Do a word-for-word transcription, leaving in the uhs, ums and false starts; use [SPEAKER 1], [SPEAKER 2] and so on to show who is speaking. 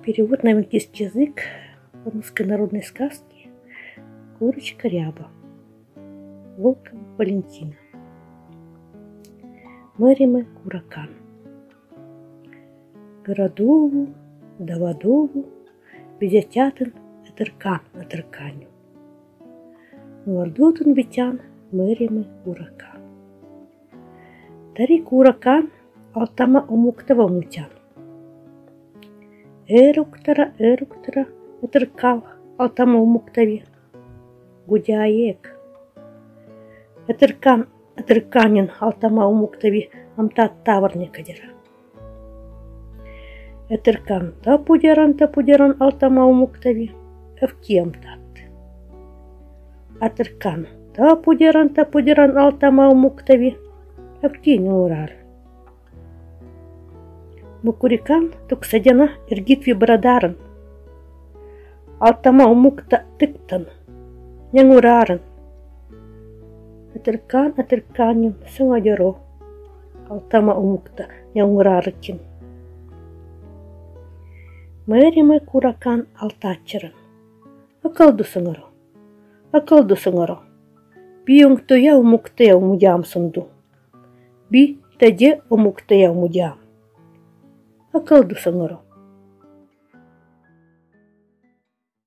[SPEAKER 1] Перевод на венгерский язык русской народной сказки «Курочка Ряба» Волкова Валентина. Мериме Куракан. Городову, да водову, везятятын этыркан этырканю. Вардутын витян Мериме Куракан. Тари Куракан алтама умуктава мутян. Эруктара, эруктара, этыркал алтама умуктави. Гудяек. Этыркан, этырканин алтама умуктави амтат таварне кадера. Этыркан тапудеран, тапудеран алтама умуктави эвки амтат. Атыркан тапудеран, тапудеран алтама умуктави эвки неурар. Мукурикан туксадяна иргитви брадаран. Алтама умукта тыктан. Нянгураран. Атыркан атырканин сыңадеро. Алтама умукта нянгурарыкин. Мериме Куракан алтачырын. Акалду сыңаро. Акалду сыңаро. Биюңтуя умуктая умудям сунду. Би таде умуктая умудям. Акалду сыңаро.